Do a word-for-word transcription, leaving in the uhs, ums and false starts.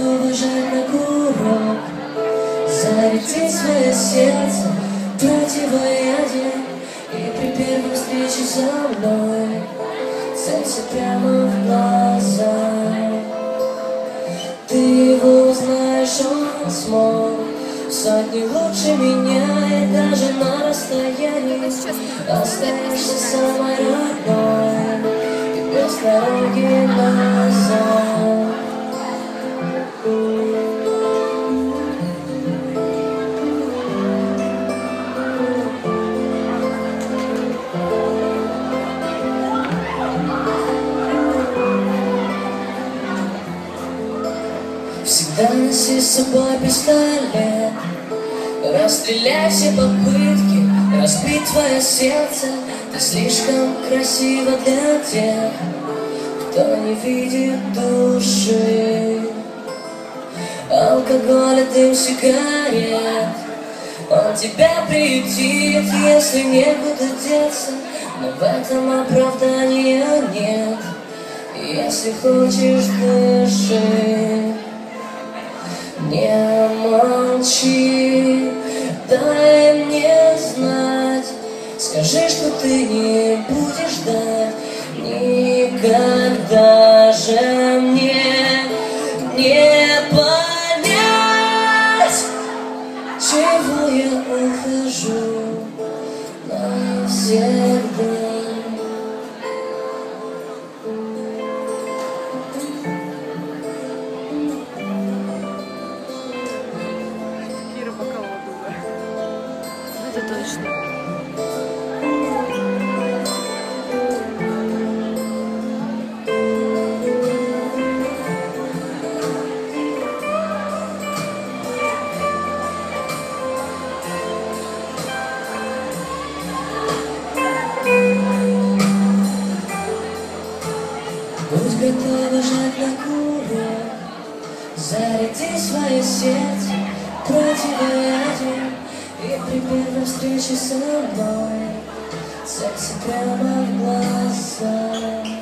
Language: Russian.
готова жать на курок, заряди свое сердце противоядие, и при первой встрече со мной целься прямо в глаза. Ты его узнаешь, он смог сотни лучше меня, и даже на расстоянии останешься самой родной и без дороги назад. Всегда носи с собой пистолет, расстреляй все попытки разбить твое сердце. Ты слишком красива для тех, кто не видит души. Алкоголь и дым сигарет, он тебя приютит, если некуда деться, но в этом оправдания нет. Если хочешь, дыши. Не молчи, дай мне знать, скажи, что ты не будешь ждать. Никогда же мне не понять, чего я ухожу навсегда. Это точно. Будь готова жать на курок, заряди свое сердце противоядие, и при первой встрече со мной целься прямо в глаза.